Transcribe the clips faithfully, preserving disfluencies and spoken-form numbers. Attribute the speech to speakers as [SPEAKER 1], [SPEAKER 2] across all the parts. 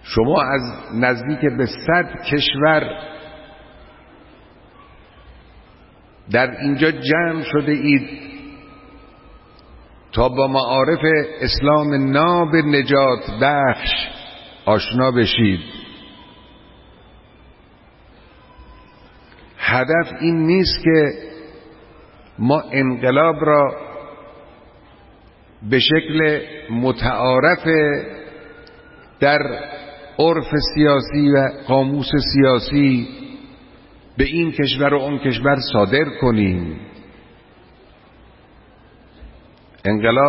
[SPEAKER 1] شما از نزدیک به صد کشور در اینجا جمع شده اید تا با معارف اسلام ناب نجات بخش آشنا بشید. هدف این نیست که ما انقلاب را به شکل متعارف در عرف سیاسی و قاموس سیاسی به این کشور و اون کشور صادر کنیم. انقلاب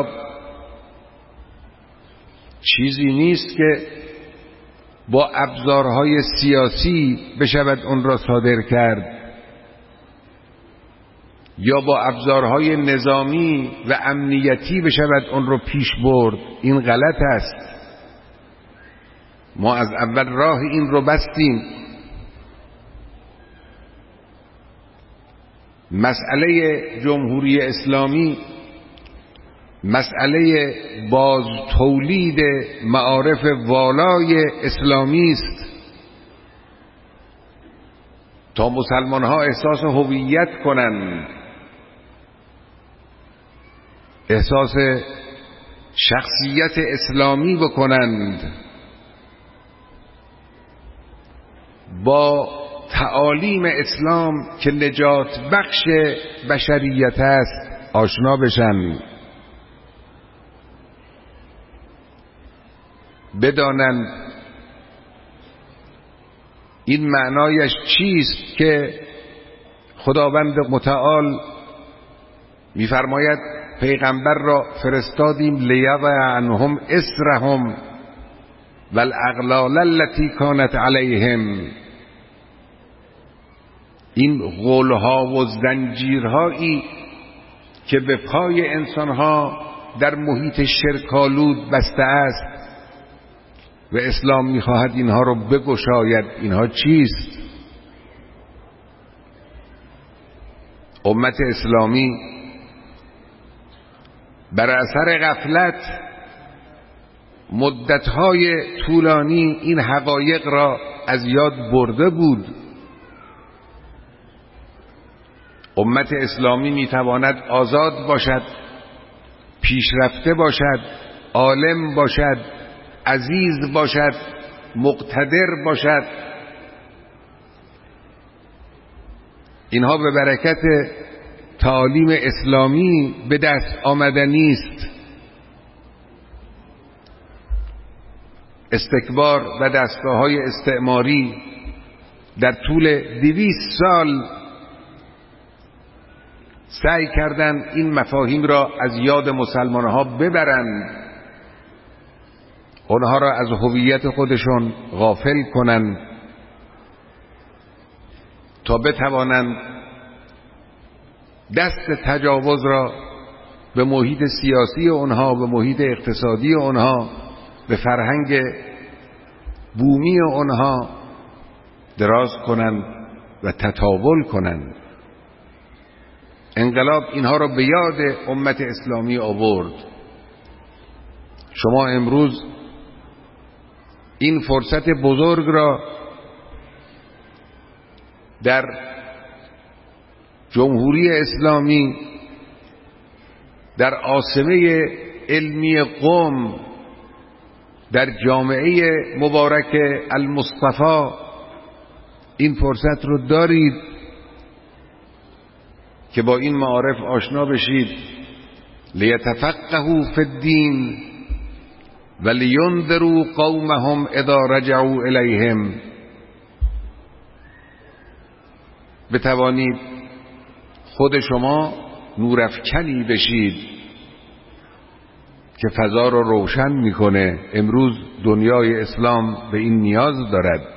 [SPEAKER 1] چیزی نیست که با ابزارهای سیاسی بشود اون را صادر کرد یا با ابزارهای نظامی و امنیتی بشود اون را پیش برد. این غلط است. ما از اول راه این رو بستیم. مسئله جمهوری اسلامی مسئله باز تولید معارف والای اسلامی است تا مسلمان ها احساس هویت کنند، احساس شخصیت اسلامی بکنند، با تعالیم اسلام که نجات بخش بشریت است آشنا بشن، بدانند این معنایش چیست که خداوند متعال می‌فرماید پیغمبر را فرستادیم لیضع عنهم اسرهم والاغلال التي كانت علیهم. این غولها و زنجیرهایی که به پای انسانها در محیط شرک‌آلود بسته است و اسلام می‌خواهد اینها رو بگشاید. اینها چیست؟ امت اسلامی بر اثر غفلت مدت‌های طولانی این حقایق را از یاد برده بود. امت اسلامی میتواند آزاد باشد، پیشرفته باشد، عالم باشد، عزیز باشد، مقتدر باشد. اینها به برکت تعالیم اسلامی به دست آمدنی است. استکبار و دستگاه‌های استعماری در طول دویست سال سعی کردند این مفاهیم را از یاد مسلمان‌ها ببرند، اونها را از هویت خودشون غافل کنند تا بتوانند دست تجاوز را به محیط سیاسی اونها، به محیط اقتصادی اونها، به فرهنگ بومی اونها دراز کنند و تطاول کنند. انقلاب اینها را به یاد امت اسلامی آورد. شما امروز این فرصت بزرگ را در جمهوری اسلامی، در عاصمه علمی قم، در جامعه مبارک المصطفی این فرصت رو دارید که با این معارف آشنا بشید. لیتفقهوا فی الدین ولینذروا قومهم اذا رجعوا الیهم. بتوانید خود شما نورافکنی بشید که فضا رو روشن میکنه. امروز دنیای اسلام به این نیاز دارد.